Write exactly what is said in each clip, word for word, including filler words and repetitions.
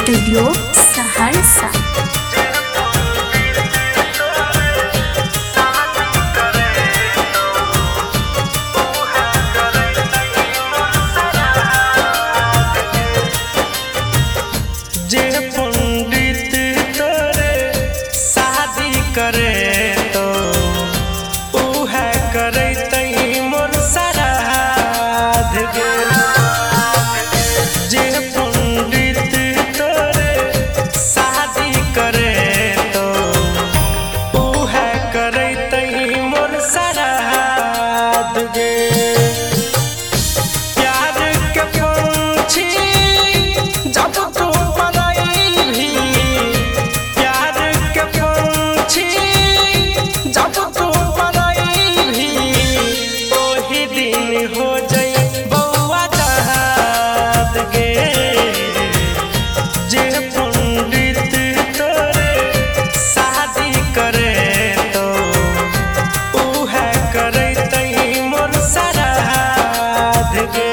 Studio Saharsa. जे पंडित तोरे शादी करे तो उहे करे तई मोर श्राद्ध गे। जे पंडित तोरे शादी करे तो उहे करे तई मोर श्राद्ध गे। प्यार के पंछी जब तू हो जाई बउआ जहाद गे। जे पंडित तोरे शादी करे तो उहे करे तई मोर श्राद्ध गे।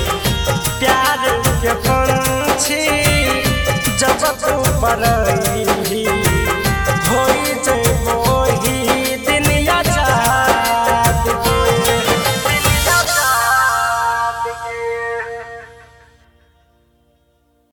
प्यार के पंछी जब तू पर